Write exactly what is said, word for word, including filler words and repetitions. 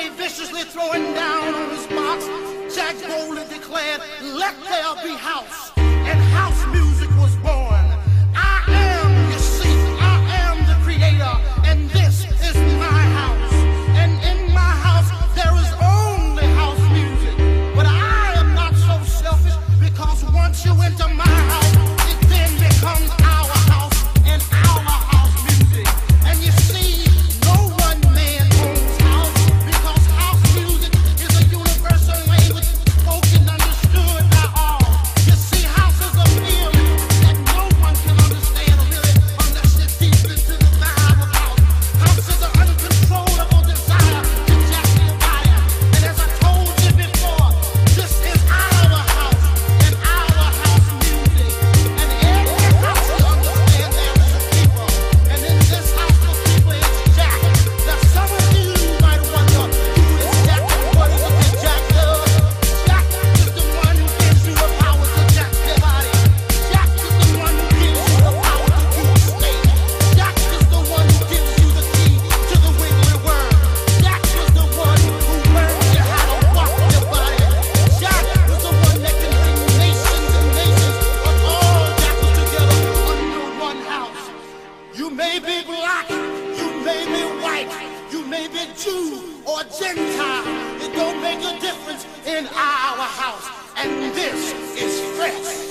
day viciously throwing down on his box, Jack boldly declared, "Let there be house," and house music was born. I am, you see, I am the creator, and this is my house. And in my house there is only house music. But I am not so selfish, because once you enter my house, it then becomes our house and our house music. And you see, no one man owns house, because house music is a universal language spoken, understood by all. You see, house is a feeling that no one can understand really unless you're deep into the vibe of house. House is an uncontrollable desire to jack your body. And as I told you before, this is our house and our house music. And every house you understand there is a people. And in this house the people is Jack. Now some of you might wonder, who is Jack and what is it that Jack does? Jack is the one who gives you the power to jack your body. Jack is the one who gives you the power to do a state. Jack is the one who gives you the key to the wiggly worm. Jack is the one who learns you how to walk your body. Jack is the one that can bring nations and nations of all jackals together under one house. You may be black, you may be white, you may be Jew or Gentile. It don't make a difference in our house. And this is fresh.